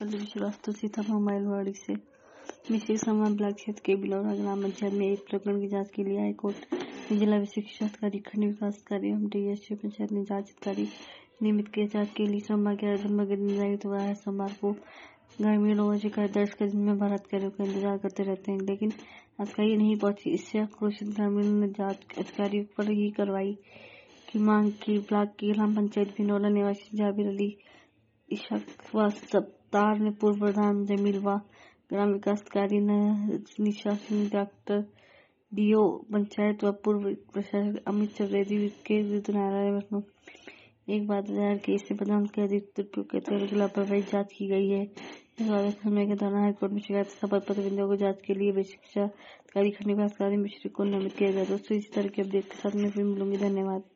पल्लवी श्रीवास्तव सीतापुर मोबाइलवाड़ी से मिश्रित समान ब्लॉक क्षेत्र के बिलौरा ग्राम पंचायत में एक प्रकरण की जांच के लिए हाईकोर्ट ने जिला विशिष्ट अधिकारी, खंड विकास अधिकारी एवं डीएसपी पंचायत ने जांच अधिकारी नियमित किया। जांच के लिए सोमवार 11 दिसंबर के दिन निर्धारित हुआ है। सोमवार को ग्रामीण लोगों शिकायत दर्ज कर दिन में भर अधिकारियों का इंतजार करते रहते हैं, लेकिन अधिकारी नहीं पहुंची। इससे आक्रोशित ग्रामीणों ने जांच अधिकारियों पर ही कार्रवाई की मांग की। ब्लॉक की ग्राम पंचायत बिनौला निवासी जाबिर अली, इशाक व सत्तार ने पूर्व प्रधान जमील व ग्राम विकास अधिकारी निशा सिंह, डॉक्टर डीओ पंचायत व पूर्व प्रशासक अमित चतुर्वेदी के विरुद्ध न्यायालय में एक बात दायर की। इससे प्रधान के अधिक दुरुपयोग के तहत की लापरवाही जांच की गई है। इस वादक समय के दौरान हाईकोर्ट में शिकायत सफल प्रतिबंधों को जांच के लिए विशिक्षा अधिकारी, खंड विकास अधिकारी मिश्र को नियमित किया गया। दोस्तों, इसी तरह के अपडेट के साथ मैं फिर मिलूंगी। धन्यवाद।